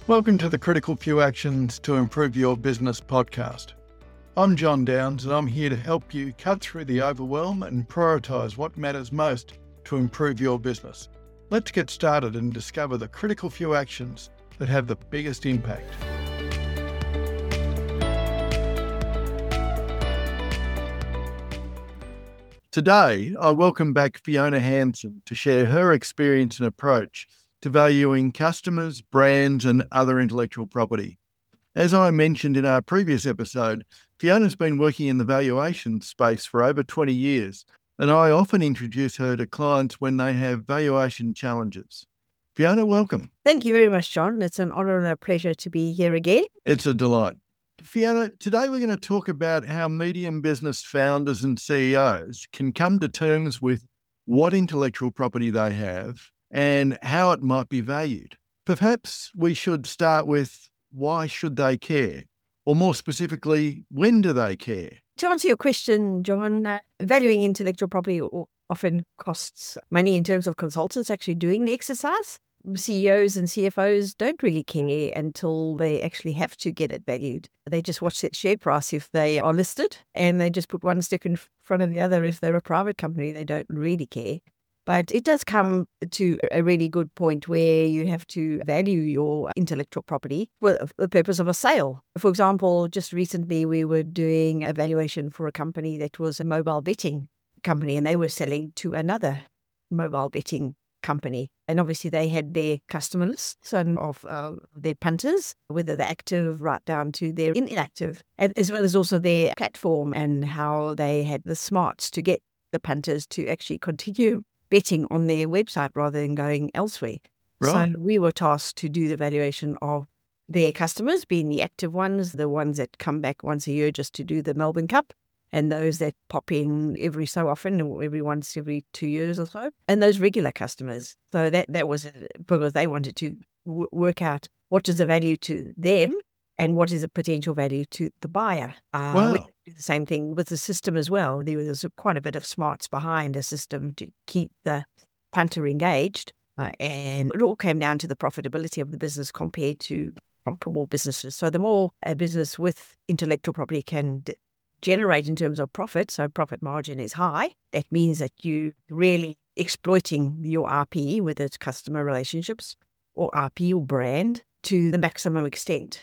Welcome to the Critical Few Actions to Improve Your Business podcast. I'm John Downs and I'm here to help you cut through the overwhelm and prioritise what matters most to improve your business. Let's get started and discover the critical few actions that have the biggest impact. Today, I welcome back Fiona Hanson to share her experience and approach to valuing customers, brands, and other intellectual property. As I mentioned in our previous episode, Fiona's been working in the valuation space for over 20 years, and I often introduce her to clients when they have valuation challenges. Fiona, welcome. Thank you very much, John. It's an honour and a pleasure to be here again. It's a delight. Fiona, today we're going to talk about how medium business founders and CEOs can come to terms with what intellectual property they have and how it might be valued. Perhaps we should start with why should they care? Or more specifically, when do they care? To answer your question, John, valuing intellectual property often costs money in terms of consultants actually doing the exercise. CEOs and CFOs don't really care until they actually have to get it valued. They just watch that share price if they are listed, and they just put one step in front of the other if they're a private company. They don't really care. But it does come to a really good point where you have to value your intellectual property for the purpose of a sale. For example, just recently we were doing a valuation for a company that was a mobile betting company, and they were selling to another mobile betting company. And obviously they had their customer lists of their punters, whether they're active right down to their inactive, as well as also their platform and how they had the smarts to get the punters to actually continue betting on their website rather than going elsewhere. Right. So we were tasked to do the valuation of their customers, being the active ones, the ones that come back once a year just to do the Melbourne Cup, and those that pop in every so often, or every 2 years or so, and those regular customers. So that was because they wanted to work out what is the value to them and what is the potential value to the buyer. Wow. We do the same thing with the system as well. There was quite a bit of smarts behind a system to keep the punter engaged. And it all came down to the profitability of the business compared to comparable businesses. So the more a business with intellectual property can generate in terms of profit, so profit margin is high, that means that you really exploiting your RP, whether it's customer relationships or RP or brand, to the maximum extent.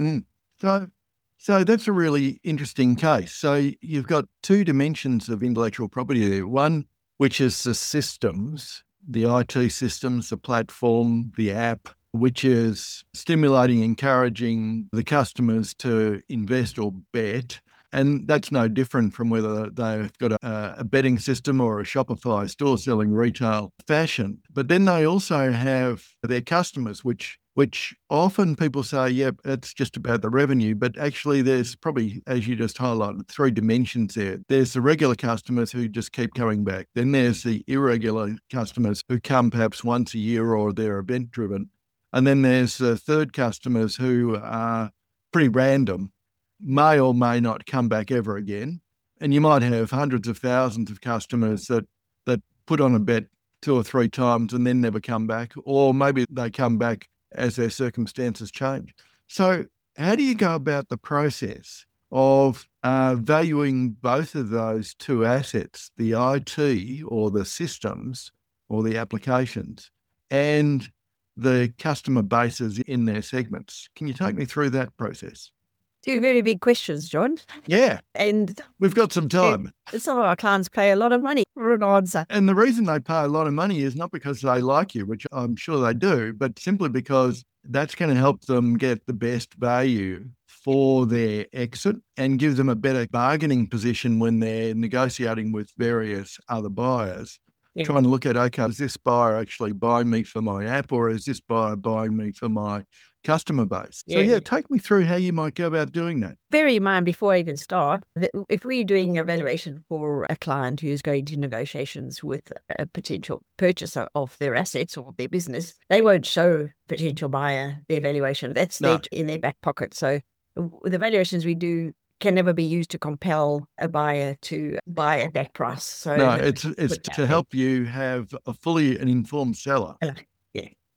So that's a really interesting case. So you've got two dimensions of intellectual property there. One, which is the systems, the IT systems, the platform, the app, which is stimulating, encouraging the customers to invest or bet. And that's no different from whether they've got a betting system or a Shopify store selling retail fashion. But then they also have their customers, which often people say, yeah, it's just about the revenue. But actually there's probably, as you just highlighted, three dimensions there. There's the regular customers who just keep coming back. Then there's the irregular customers who come perhaps once a year or they're event driven. And then there's the third customers who are pretty random, may or may not come back ever again. And you might have hundreds of thousands of customers that put on a bet 2 or 3 times and then never come back, or maybe they come back as their circumstances change. So how do you go about the process of valuing both of those two assets, the IT or the systems or the applications, and the customer bases in their segments? Can you take me through that process? 2 very big questions, John. Yeah. And we've got some time. Some of our clients pay a lot of money for an answer. And the reason they pay a lot of money is not because they like you, which I'm sure they do, but simply because that's going to help them get the best value for their exit and give them a better bargaining position when they're negotiating with various other buyers. Yeah. Trying to look at, okay, is this buyer actually buying me for my app, or is this buyer buying me for my customer base? So take me through how you might go about doing that. Bear in mind, before I even start, that if we're doing a valuation for a client who's going to negotiations with a potential purchaser of their assets or their business, they won't show potential buyer their valuation. That's in their back pocket. So the valuations we do can never be used to compel a buyer to buy at that price. So no, it's to help you have a fully informed seller. Yeah.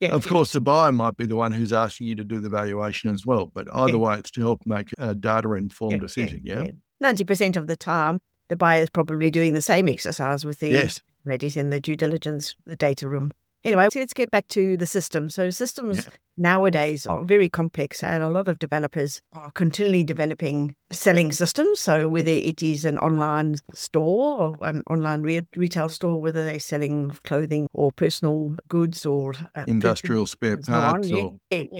Yeah. Of course, the buyer might be the one who's asking you to do the valuation as well, but either way, it's to help make a data-informed decision, yeah? 90% of the time, the buyer is probably doing the same exercise with the Yes. readies in the due diligence, the data room. Anyway, so let's get back to the system. So systems nowadays are very complex, and a lot of developers are continually developing selling systems. So whether it is an online store or an online retail store, whether they're selling clothing or personal goods or Industrial spare and so on. parts or...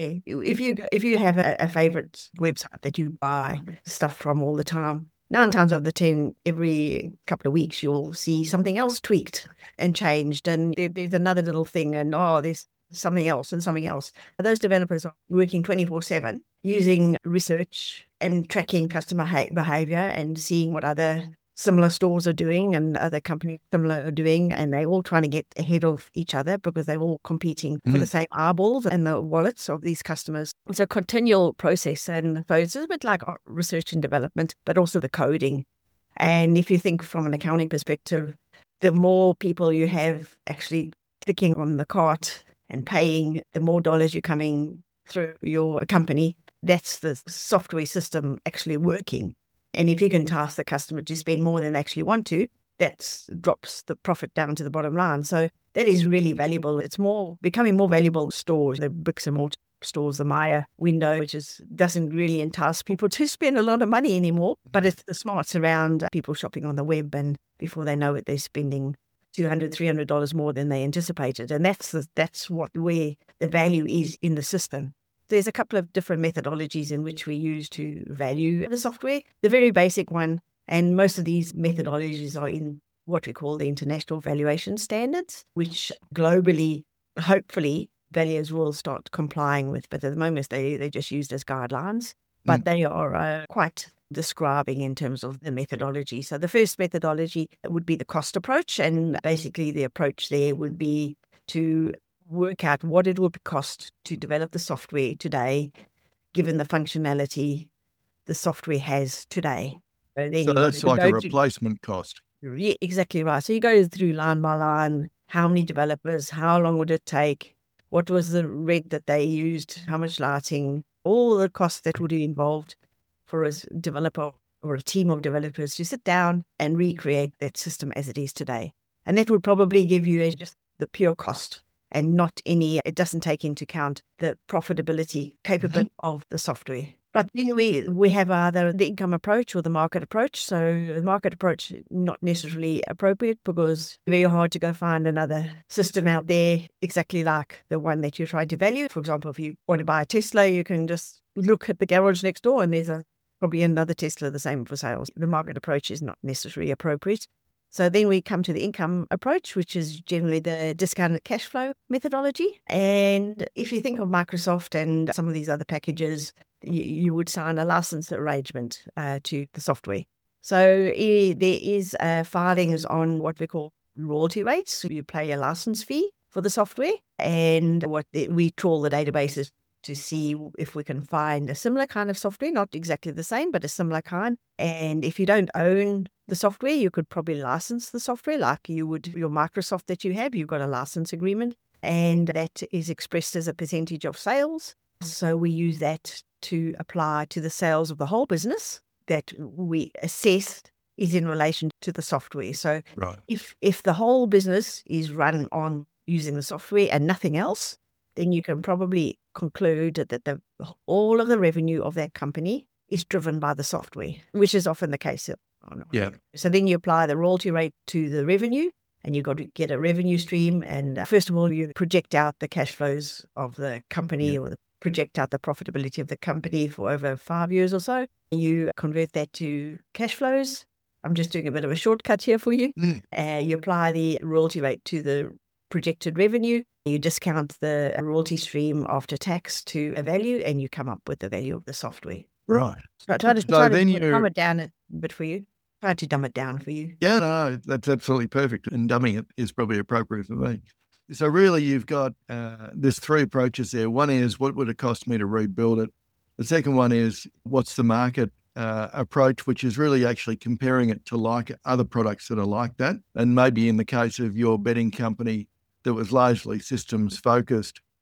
If you have a favorite website that you buy stuff from all the time, 9 times out of the 10, every couple of weeks, you'll see something else tweaked and changed, and there's another little thing, and there's something else and something else. Those developers are working 24/7 using research and tracking customer behavior and seeing what other similar stores are doing and other companies similar are doing, and they're all trying to get ahead of each other because they're all competing for the same eyeballs and the wallets of these customers. It's a continual process, and so it's a bit like research and development, but also the coding. And if you think from an accounting perspective, the more people you have actually clicking on the cart and paying, the more dollars you're coming through your company. That's the software system actually working. And if you can task the customer to spend more than they actually want to, that drops the profit down to the bottom line. So that is really valuable. It's becoming more valuable stores, the bricks and mortar stores, the Maya window, which doesn't really entice people to spend a lot of money anymore. But it's the smarts around people shopping on the web, and before they know it, they're spending $200, $300 more than they anticipated. And that's where the value is in the system. There's a couple of different methodologies in which we use to value the software. The very basic one, and most of these methodologies are in what we call the International Valuation Standards, which globally, hopefully, valuers will start complying with. But at the moment, they're just used as guidelines. But they are quite describing in terms of the methodology. So the first methodology would be the cost approach. And basically, the approach there would be to work out what it would cost to develop the software today, given the functionality the software has today. So that's like a replacement cost. Yeah, exactly right. So you go through line by line, how many developers, how long would it take, what was the rent that they used, how much lighting, all the costs that would be involved for a developer or a team of developers to sit down and recreate that system as it is today. And that would probably give you just the pure cost, and it doesn't take into account the profitability capability of the software. But then we have either the income approach or the market approach. So the market approach is not necessarily appropriate because it's very hard to go find another system out there exactly like the one that you're trying to value. For example, if you want to buy a Tesla, you can just look at the garage next door and there's probably another Tesla the same for sales. The market approach is not necessarily appropriate. So then we come to the income approach, which is generally the discounted cash flow methodology. And if you think of Microsoft and some of these other packages, you would sign a license arrangement to the software. So there is filings on what we call royalty rates. So you pay a license fee for the software, and we trawl the databases to see if we can find a similar kind of software, not exactly the same, but a similar kind. And if you don't own the software, you could probably license the software like you would your Microsoft that you have. You've got a license agreement, and that is expressed as a percentage of sales. So we use that to apply to the sales of the whole business that we assessed is in relation to the software. So if the whole business is run on using the software and nothing else, then you can probably conclude that all of the revenue of that company is driven by the software, which is often the case. Yeah. So then you apply the royalty rate to the revenue, and you've got to get a revenue stream. And first of all, you project out the cash flows of the company or project out the profitability of the company for over 5 years or so. You convert that to cash flows. I'm just doing a bit of a shortcut here for you. You apply the royalty rate to the projected revenue. You discount the royalty stream after tax to a value, and you come up with the value of the software. Right. So try to dumb it down a bit for you. Try to dumb it down for you. Yeah, no, that's absolutely perfect. And dumbing it is probably appropriate for me. So really you've got, there's 3 approaches there. One is, what would it cost me to rebuild it? The second one is, what's the market approach, which is really actually comparing it to like other products that are like that. And maybe in the case of your betting company that was largely systems focused,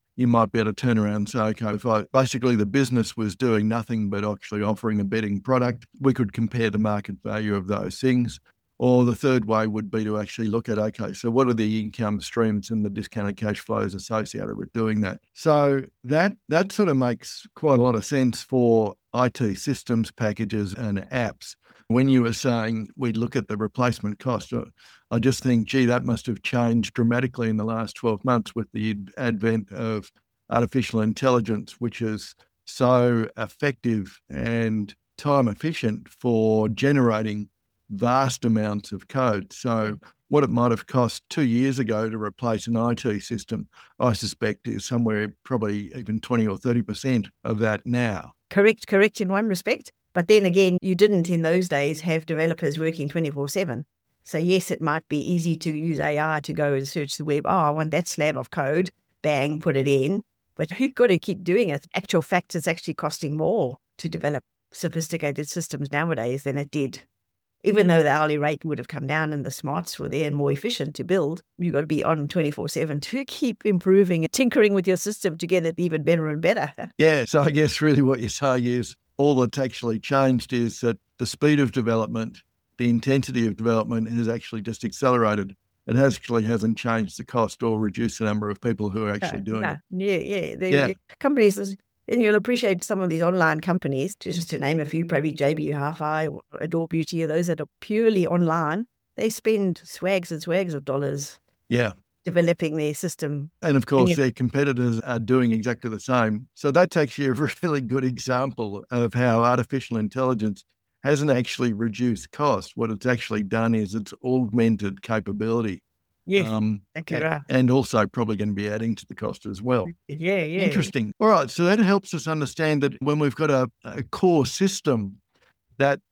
you might be able to turn around and say, okay, if basically the business was doing nothing but actually offering a betting product, we could compare the market value of those things. Or the third way would be to actually look at, okay, so what are the income streams and the discounted cash flows associated with doing that? So that sort of makes quite a lot of sense for IT systems, packages and apps. When you were saying we look at the replacement cost, I just think, gee, that must have changed dramatically in the last 12 months with the advent of artificial intelligence, which is so effective and time efficient for generating vast amounts of code. So what it might have cost 2 years ago to replace an IT system, I suspect is somewhere probably even 20 or 30% of that now. Correct in one respect. But then again, you didn't in those days have developers working 24/7. So yes, it might be easy to use AI to go and search the web. Oh, I want that slab of code. Bang, put it in. But you've got to keep doing it. Actual fact, it's actually costing more to develop sophisticated systems nowadays than it did. Even though the hourly rate would have come down and the smarts were there and more efficient to build, you've got to be on 24/7 to keep improving and tinkering with your system to get it even better and better. Yeah, so I guess really what you're saying is all that's actually changed is that the speed of development, the intensity of development has actually just accelerated. It actually hasn't changed the cost or reduced the number of people who are actually doing it. Yeah. The companies, and you'll appreciate some of these online companies, just to name a few, probably JB Hi-Fi or Adore Beauty, or those that are purely online, they spend swags and swags of dollars developing their system. And of course, their competitors are doing exactly the same. So that's actually a really good example of how artificial intelligence hasn't actually reduced cost. What it's actually done is it's augmented capability. Yeah, and also probably going to be adding to the cost as well. Yeah. Interesting. All right. So that helps us understand that when we've got a core system that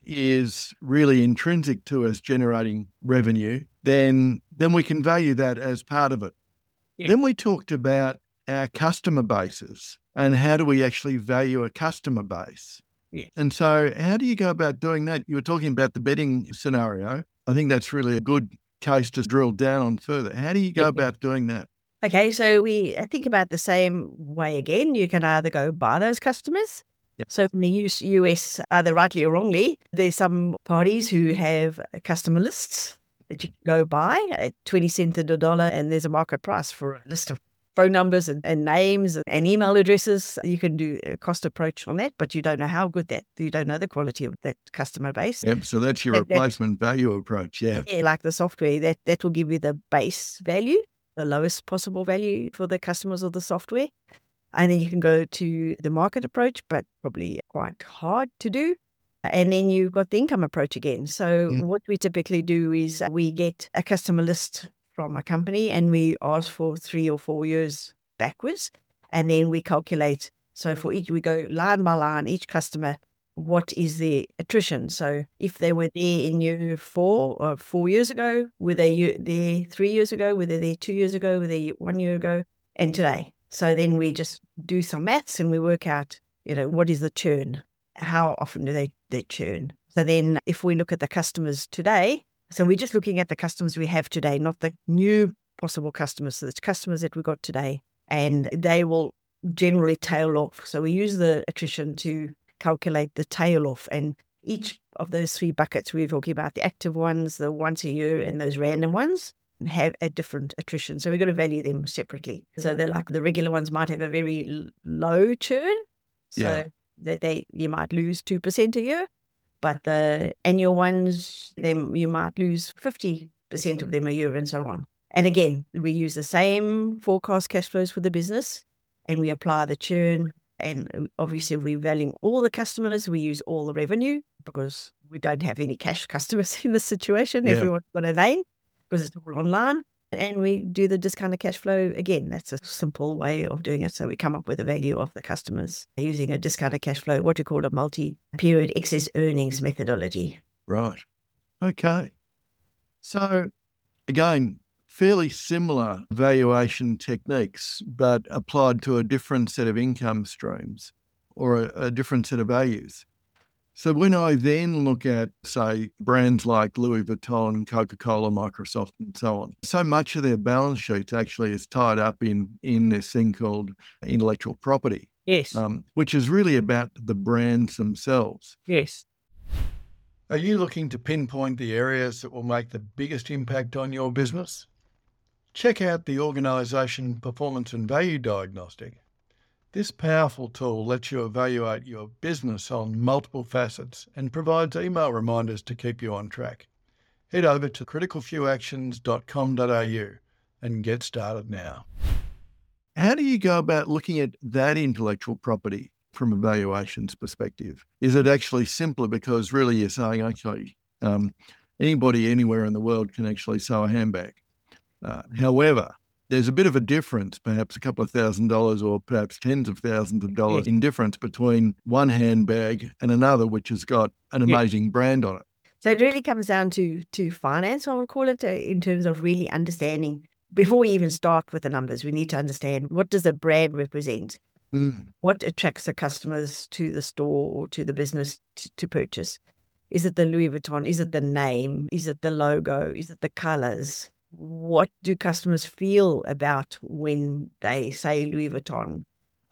is really intrinsic to us generating revenue, then we can value that as part of it. Yeah. Then we talked about our customer bases and how do we actually value a customer base. Yeah. And so how do you go about doing that? You were talking about the betting scenario. I think that's really a good case to drill down on further. How do you go about doing that? Okay, so we think about the same way again. You can either go buy those customers. Yep. So in the US, either rightly or wrongly, there's some parties who have customer lists that you can go buy at 20 cents in the dollar, and there's a market price for a list of phone numbers and names and email addresses. You can do a cost approach on that, but you don't know how good you don't know the quality of that customer base. Yep, so that's your replacement value approach, yeah. Yeah, like the software, that will give you the base value, the lowest possible value for the customers of the software. And then you can go to the market approach, but probably quite hard to do. And then you've got the income approach again. So what we typically do is we get a customer list from a company and we ask for 3 or 4 years backwards. And then we calculate. So for each, we go line by line, each customer, what is the attrition? So if they were there in year 4 or 4 years ago, were they there 3 years ago, were they there 2 years ago, were they 1 year ago, and today? So then we just do some maths and we work out, what is the churn? How often do they churn? So then if we look at the customers today, so we're just looking at the customers we have today, not the new possible customers. So it's customers that we got today, and they will generally tail off. So we use the attrition to calculate the tail off, and each of those 3 buckets we're talking about, the active ones, the once a year, and those random ones, have a different attrition. So we've got to value them separately. So they're like the regular ones might have a very low churn. So you might lose 2% a year, but the annual ones, then you might lose 50% of them a year, and so on. And again, we use the same forecast cash flows for the business, and we apply the churn. And obviously, we're valuing all the customers. We use all the revenue because we don't have any cash customers in this situation. Everyone's got a name because it's all online. And we do the discounted cash flow. Again, that's a simple way of doing it. So we come up with the value of the customers using a discounted cash flow, what you call a multi-period excess earnings methodology. Right. Okay. So again, fairly similar valuation techniques, but applied to a different set of income streams or a different set of values. So when I then look at, say, brands like Louis Vuitton, Coca-Cola, Microsoft, and so on, so much of their balance sheets actually is tied up in this thing called intellectual property, Yes. which is really about the brands themselves. Yes. Are you looking to pinpoint the areas that will make the biggest impact on your business? Check out the Organisation Performance and Value Diagnostic. This powerful tool lets you evaluate your business on multiple facets and provides email reminders to keep you on track. Head over to criticalfewactions.com.au and get started now. How do you go about looking at that intellectual property from a valuations perspective? Is it actually simpler because really you're saying, okay, anybody anywhere in the world can actually sew a handbag? However, there's a bit of a difference, perhaps a couple of $1,000s or perhaps tens of thousands of dollars in difference between one handbag and another, which has got an amazing brand on it. So it really comes down to finance, I would call it, in terms of really understanding. Before we even start with the numbers, we need to understand, what does the brand represent? What attracts the customers to the store or to the business to purchase? Is it the Louis Vuitton? Is it the name? Is it the logo? Is it the colors? What do customers feel about when they say Louis Vuitton?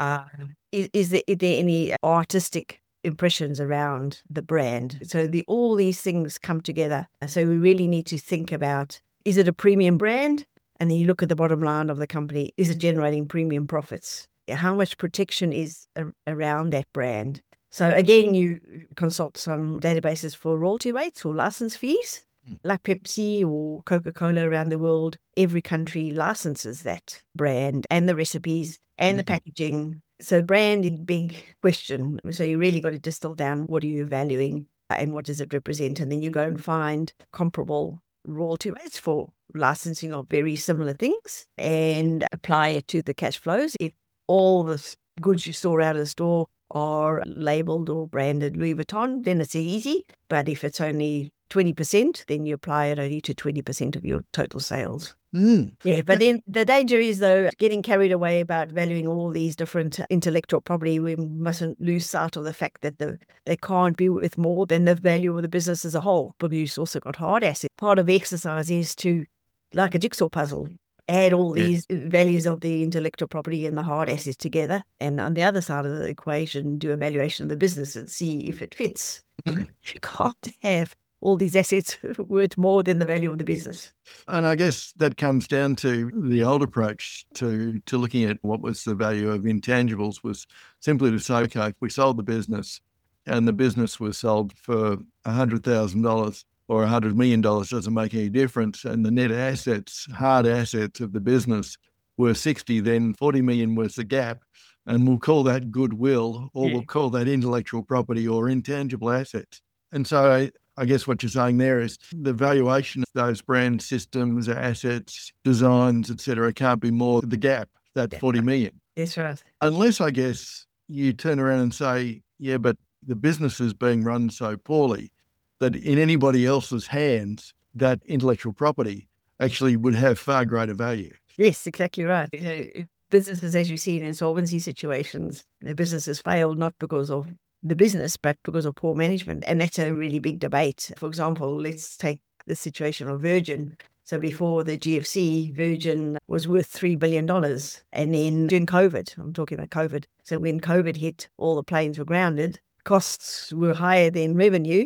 Is there any artistic impressions around the brand? So all these things come together. So we really need to think about, is it a premium brand? And then you look at the bottom line of the company. Is it generating premium profits? How much protection is around that brand? So again, you consult some databases for royalty rates or license fees. Like Pepsi or Coca-Cola around the world, every country licenses that brand and the recipes and the packaging. So brand is a big question. So you really got to distill down, what are you valuing and what does it represent? And then you go and find comparable royalty rates for licensing of very similar things and apply it to the cash flows. If all the goods you store out of the store are labeled or branded Louis Vuitton, then it's easy. But if it's only 20%, then you apply it only to 20% of your total sales. Yeah, but then the danger is, though, getting carried away about valuing all these different intellectual property. We mustn't lose sight of the fact that they can't be worth more than the value of the business as a whole. But you've also got hard assets. Part of the exercise is to, like a jigsaw puzzle, add all these values of the intellectual property and the hard assets together. And on the other side of the equation, do a valuation of the business and see if it fits. You can't have all these assets worth more than the value of the business. And I guess that comes down to the old approach to looking at what was the value of intangibles, was simply to say, okay, if we sold the business and the business was sold for $100,000 or $100 million, doesn't make any difference, and the net assets, hard assets of the business were 60, then 40 million was the gap. And we'll call that goodwill, or we'll call that intellectual property or intangible assets. And so I guess what you're saying there is the valuation of those brand systems, assets, designs, etc., can't be more the gap, that 40 million. That's right. Unless, I guess, you turn around and say, yeah, but the business is being run so poorly that in anybody else's hands, that intellectual property actually would have far greater value. Yes, exactly right. Businesses, as you see in insolvency situations, the businesses fail not because of the business, but because of poor management. And that's a really big debate. For example, let's take the situation of Virgin. So before the GFC, Virgin was worth $3 billion. And then during COVID, I'm talking about COVID. So when COVID hit, all the planes were grounded, costs were higher than revenue.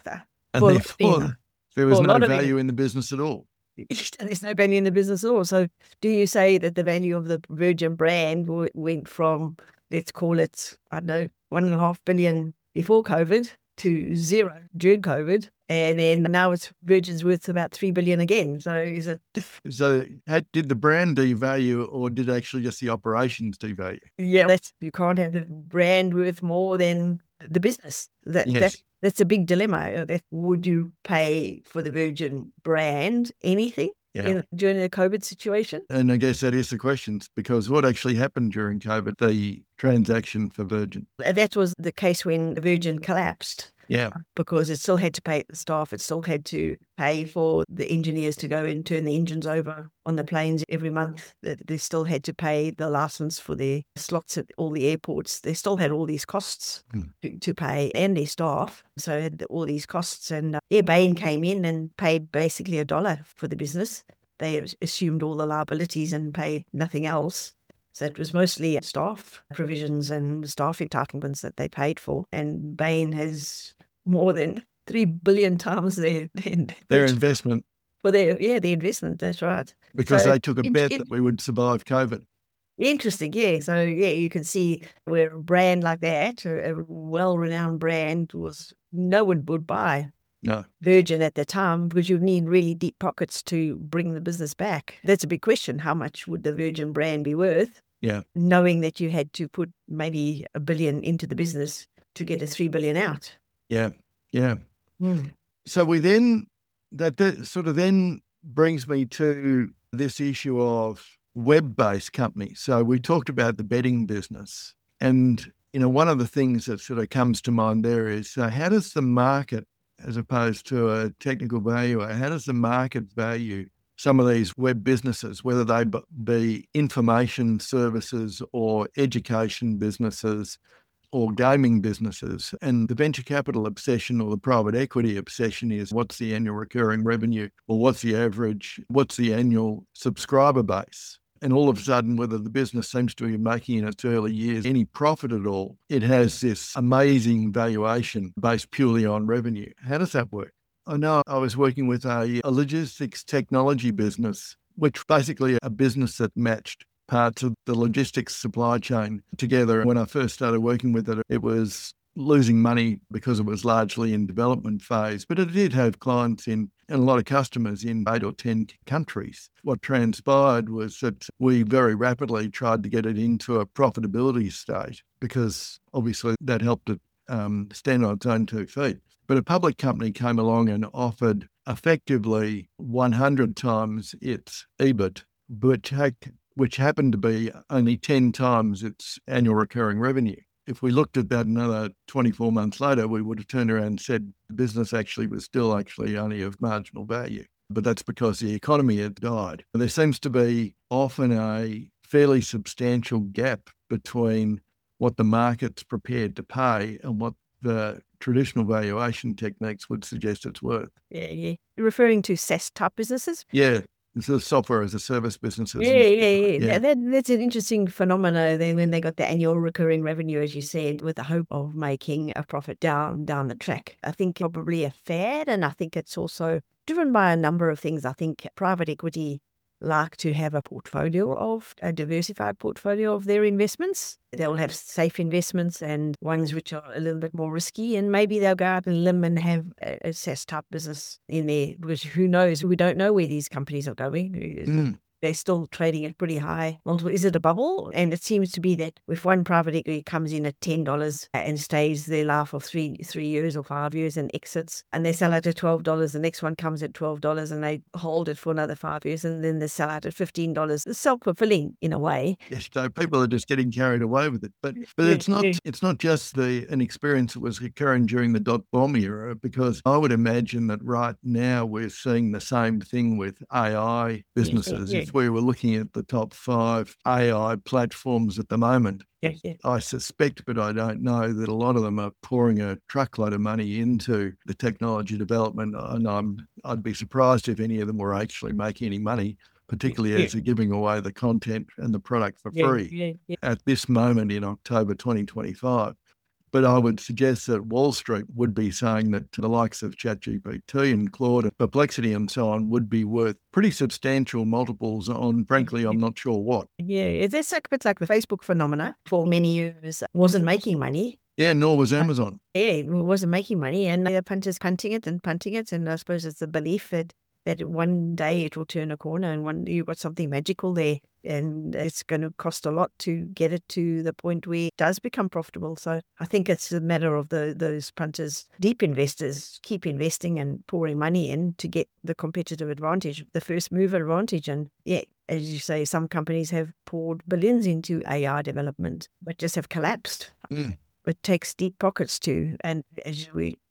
And therefore, there was no value in the business at all. There's no value in the business at all. So do you say that the value of the Virgin brand went from, let's call it, I don't know, $1.5 billion before COVID to zero during COVID, and then now Virgin's worth about $3 billion again. So is it? So did the brand devalue, or did actually just the operations devalue? Yeah, you can't have the brand worth more than the business. That's a big dilemma. Would you pay for the Virgin brand anything? During the COVID situation? And I guess that is the question, because what actually happened during COVID, the transaction for Virgin? That was the case when Virgin collapsed. Yeah. because it still had to pay the staff. It still had to pay for the engineers to go and turn the engines over on the planes every month. They still had to pay the license for their slots at all the airports. They still had all these costs to pay, and their staff. So it had all these costs. And Bain came in and paid basically $1 for the business. They assumed all the liabilities and paid nothing else. So it was mostly staff provisions and staff entitlements that they paid for. And Bain has more than 3 billion times their investment. For the investment, that's right. Because So they took a bet that we would survive COVID. Interesting, yeah. So, you can see where a brand like that, a well-renowned brand, no one would buy No. Virgin at the time, because you need really deep pockets to bring the business back. That's a big question. How much would the Virgin brand be worth? Yeah. Knowing that you had to put maybe $1 billion into the business to get a $3 billion out. Yeah. Yeah. Mm. So that sort of then brings me to this issue of web-based companies. So we talked about the betting business, and one of the things that sort of comes to mind there is how does the market, as opposed to a technical valuer, how does the market value some of these web businesses, whether they be information services or education businesses or gaming businesses? And the venture capital obsession or the private equity obsession is what's the annual recurring revenue, or what's the annual subscriber base? And all of a sudden, whether the business seems to be making in its early years any profit at all, it has this amazing valuation based purely on revenue. How does that work? I know I was working with a logistics technology business, which basically a business that matched parts of the logistics supply chain together. When I first started working with it, it was losing money because it was largely in development phase, but it did have clients and a lot of customers in 8 or 10 countries. What transpired was that we very rapidly tried to get it into a profitability state, because obviously that helped it stand on its own 2 feet. But a public company came along and offered effectively 100 times its EBIT, which happened to be only 10 times its annual recurring revenue. If we looked at that another 24 months later, we would have turned around and said the business was still only of marginal value. But that's because the economy had died. There seems to be often a fairly substantial gap between what the market's prepared to pay and what the traditional valuation techniques would suggest it's worth. Yeah. You're referring to SaaS type businesses? Yeah. It's the software as a service businesses. Yeah. That's an interesting phenomenon. Then when they got the annual recurring revenue, as you said, with the hope of making a profit down the track. I think probably a fad, and I think it's also driven by a number of things. I think private equity like to have a diversified portfolio of their investments. They'll have safe investments and ones which are a little bit more risky, and maybe they'll go out and limb and have a SaaS type business in there, because who knows? We don't know where these companies are going. They're still trading at pretty high multiple. Is it a bubble? And it seems to be that if one private equity comes in at $10 and stays their life of 3 years or 5 years and exits, and they sell it at $12, the next one comes at $12 and they hold it for another 5 years, and then they sell out at $15. It's self-fulfilling in a way. Yes, so people are just getting carried away with it. But it's not just an experience that was occurring during the dot-bomb era, because I would imagine that right now we're seeing the same thing with AI businesses. If we were looking at the top 5 AI platforms at the moment, I suspect, but I don't know, that a lot of them are pouring a truckload of money into the technology development, and I'd be surprised if any of them were actually making any money, particularly as they're giving away the content and the product for free at this moment in October 2025. But I would suggest that Wall Street would be saying that the likes of ChatGPT and Claude and Perplexity and so on would be worth pretty substantial multiples on, frankly, I'm not sure what. Yeah, it's like the Facebook phenomena for many years. Wasn't making money. Yeah, nor was Amazon. It wasn't making money, and the punters punting it, and I suppose it's the belief that one day it will turn a corner and you've got something magical there, and it's going to cost a lot to get it to the point where it does become profitable. So I think it's a matter of those punters, deep investors, keep investing and pouring money in to get the competitive advantage, the first mover advantage. And as you say, some companies have poured billions into AI development, but just have collapsed. It takes deep pockets too. And as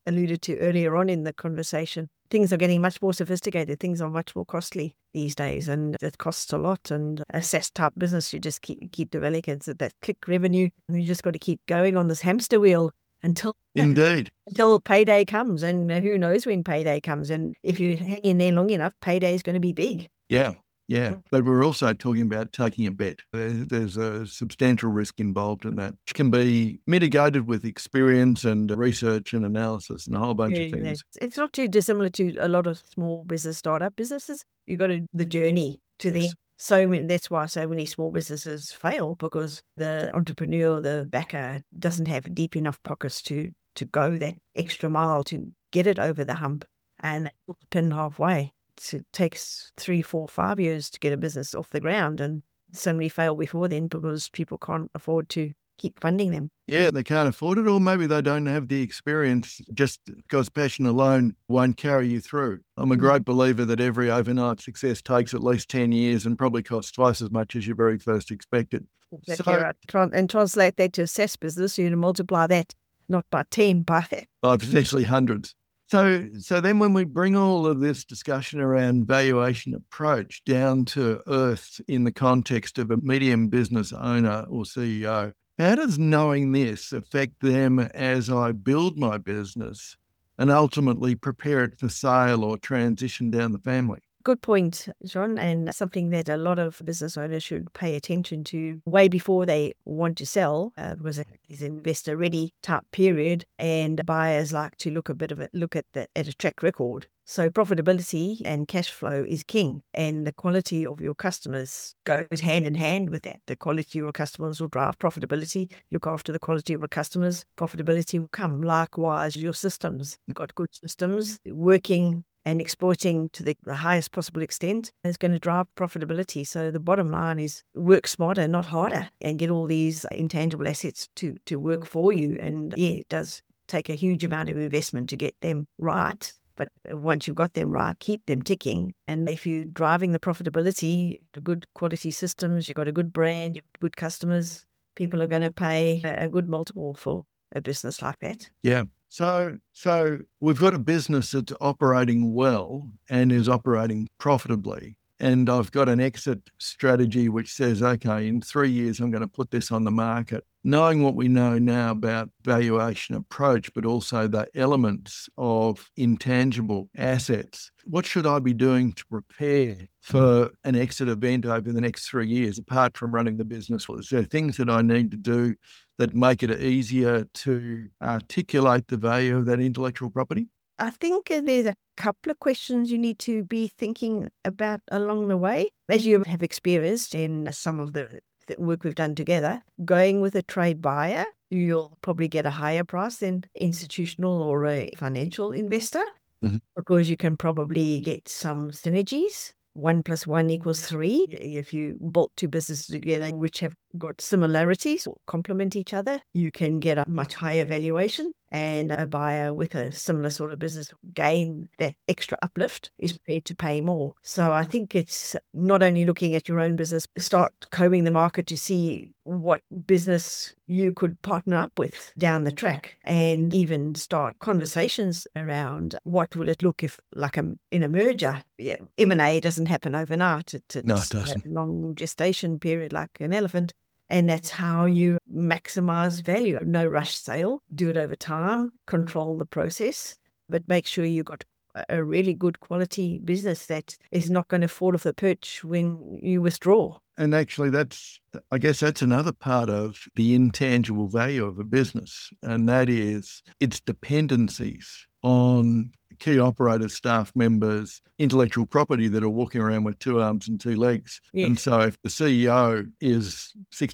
alluded to earlier on in the conversation, things are getting much more sophisticated. Things are much more costly these days, and it costs a lot. And a SaaS type business, you just keep developing. It's that click revenue, and you just got to keep going on this hamster wheel until Indeed. until payday comes. And who knows when payday comes? And if you hang in there long enough, payday is going to be big. Yeah. Yeah. But we're also talking about taking a bet. There's a substantial risk involved in that, which can be mitigated with experience and research and analysis and a whole bunch of things. It's not too dissimilar to a lot of small business startup businesses. You got the journey to the that's why so many small businesses fail, because the entrepreneur, the backer, doesn't have deep enough pockets to go that extra mile to get it over the hump and pin halfway. It takes 3, 4, 5 years to get a business off the ground, and so many fail before then because people can't afford to keep funding them. Yeah, they can't afford it, or maybe they don't have the experience, just because passion alone won't carry you through. I'm a great believer that every overnight success takes at least 10 years and probably costs twice as much as you very first expected. Exactly right. And translate that to a SaaS business, you multiply that not by 10, by potentially hundreds. So then when we bring all of this discussion around valuation approach down to earth in the context of a medium business owner or CEO, how does knowing this affect them as I build my business and ultimately prepare it for sale or transition down the family? Good point, John, and something that a lot of business owners should pay attention to way before they want to sell, because it is an investor-ready type period, and buyers like to look at a track record. So profitability and cash flow is king, and the quality of your customers goes hand in hand with that. The quality of your customers will drive profitability. Look after the quality of your customers, profitability will come. Likewise, your systems. You've got good systems working and exploiting to the highest possible extent is going to drive profitability. So the bottom line is work smarter, not harder, and get all these intangible assets to work for you. And yeah, it does take a huge amount of investment to get them right. But once you've got them right, keep them ticking. And if you're driving the profitability, the good quality systems, you've got a good brand, you've got good customers, people are going to pay a good multiple for a business like that. Yeah. So we've got a business that's operating well and is operating profitably. And I've got an exit strategy which says, okay, in 3 years, I'm going to put this on the market. Knowing what we know now about valuation approach, but also the elements of intangible assets, what should I be doing to prepare for an exit event over the next 3 years, apart from running the business? Well, is there things that I need to do that make it easier to articulate the value of that intellectual property? I think there's a couple of questions you need to be thinking about along the way. As you have experienced in some of the work we've done together, going with a trade buyer, you'll probably get a higher price than institutional or a financial investor, because you can probably get some synergies. 1 + 1 = 3. If you bolt two businesses together which have got similarities or complement each other, you can get a much higher valuation, and a buyer with a similar sort of business gain that extra uplift, is prepared to pay more. So I think it's not only looking at your own business, start combing the market to see what business you could partner up with down the track, and even start conversations around what will it look if, like in a merger. Yeah, M&A doesn't happen overnight. No, it doesn't. A long gestation period like an elephant. And that's how you maximize value. No rush sale, do it over time, control the process, but make sure you've got a really good quality business that is not going to fall off the perch when you withdraw. And actually, I guess that's another part of the intangible value of a business, and that is its dependencies on key operators, staff members, intellectual property that are walking around with 2 arms and 2 legs. Yes. And so if the CEO is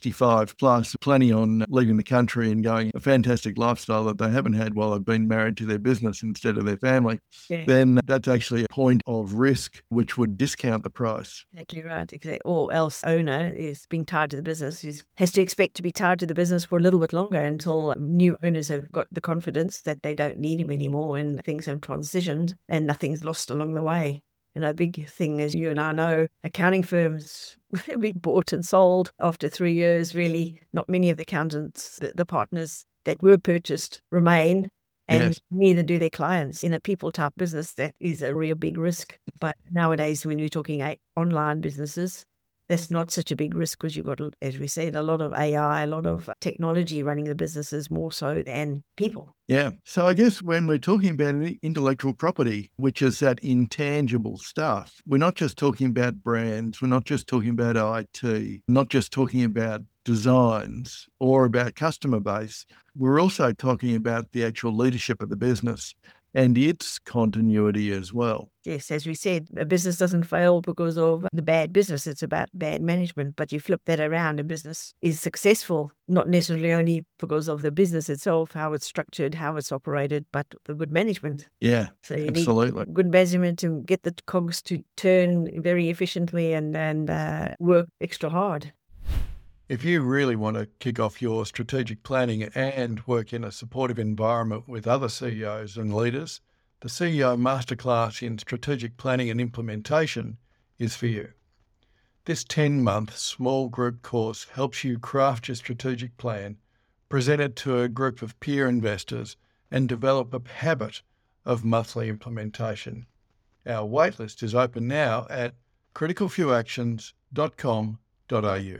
65 plus, planning on leaving the country and going a fantastic lifestyle that they haven't had while they've been married to their business instead of their family, then that's actually a point of risk which would discount the price. Exactly right. Exactly. Or else owner is being tied to the business, has to expect to be tied to the business for a little bit longer until new owners have got the confidence that they don't need him anymore and things have transitioned and nothing's lost along the way. And a big thing, as you and I know, accounting firms being bought and sold after 3 years. Really, not many of the accountants, the partners that were purchased, remain. and Yes. neither do their clients. In a people type business, that is a real big risk. But nowadays, when you're talking online businesses, that's not such a big risk because you've got, as we said, a lot of AI, a lot of technology running the businesses more so than people. Yeah. So I guess when we're talking about intellectual property, which is that intangible stuff, we're not just talking about brands, we're not just talking about IT, not just talking about designs or about customer base. We're also talking about the actual leadership of the business and its continuity as well. Yes, as we said, a business doesn't fail because of the bad business. It's about bad management. But you flip that around, a business is successful, not necessarily only because of the business itself, how it's structured, how it's operated, but the good management. Yeah, So you absolutely. need good management to get the cogs to turn very efficiently and work extra hard. If you really want to kick off your strategic planning and work in a supportive environment with other CEOs and leaders, the CEO Masterclass in Strategic Planning and Implementation is for you. This 10-month small group course helps you craft your strategic plan, present it to a group of peer investors, and develop a habit of monthly implementation. Our waitlist is open now at criticalfewactions.com.au.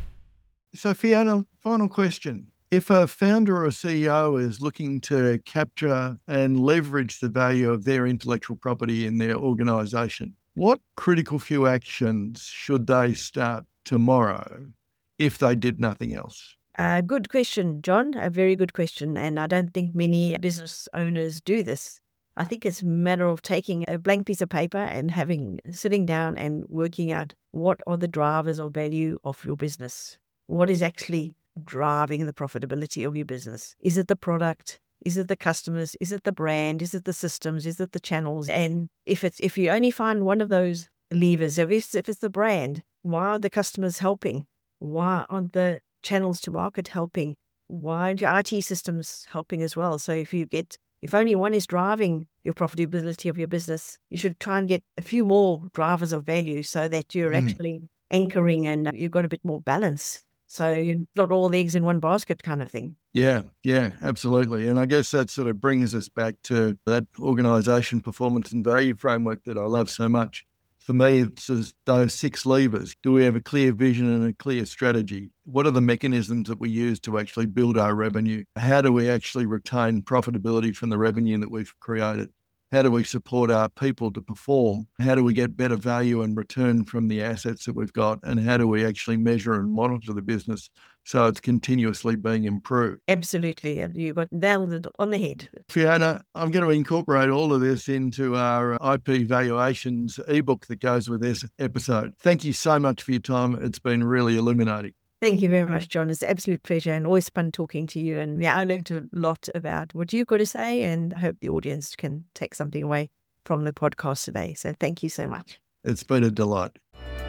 So Fiona, final question. If a founder or a CEO is looking to capture and leverage the value of their intellectual property in their organisation, what critical few actions should they start tomorrow if they did nothing else? Good question, John. A very good question. And I don't think many business owners do this. I think it's a matter of taking a blank piece of paper and sitting down and working out what are the drivers of value of your business. What is actually driving the profitability of your business? Is it the product? Is it the customers? Is it the brand? Is it the systems? Is it the channels? And if you only find one of those levers, if it's the brand, why are the customers helping? Why aren't the channels to market helping? Why aren't your IT systems helping as well? So if only one is driving your profitability of your business, you should try and get a few more drivers of value so that you're actually anchoring and you've got a bit more balance. So you're not all the eggs in one basket kind of thing. Yeah, absolutely. And I guess that sort of brings us back to that organisation performance and value framework that I love so much. For me, it's those 6 levers. Do we have a clear vision and a clear strategy? What are the mechanisms that we use to actually build our revenue? How do we actually retain profitability from the revenue that we've created? How do we support our people to perform? How do we get better value and return from the assets that we've got? And how do we actually measure and monitor the business so it's continuously being improved? Absolutely. And you got nailed on the head. Fiona, I'm going to incorporate all of this into our IP valuations ebook that goes with this episode. Thank you so much for your time. It's been really illuminating. Thank you very much, John. It's an absolute pleasure and always fun talking to you. And I learned a lot about what you've got to say, and I hope the audience can take something away from the podcast today. So thank you so much. It's been a delight.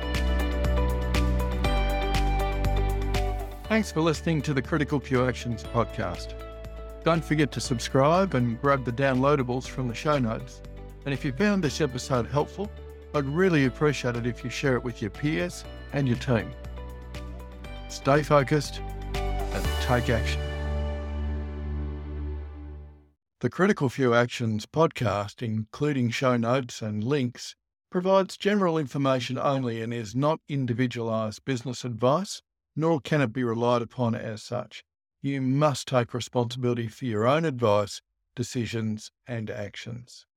Thanks for listening to the Critical Few Actions podcast. Don't forget to subscribe and grab the downloadables from the show notes. And if you found this episode helpful, I'd really appreciate it if you share it with your peers and your team. Stay focused and take action. The Critical Few Actions podcast, including show notes and links, provides general information only and is not individualised business advice, nor can it be relied upon as such. You must take responsibility for your own advice, decisions, and actions.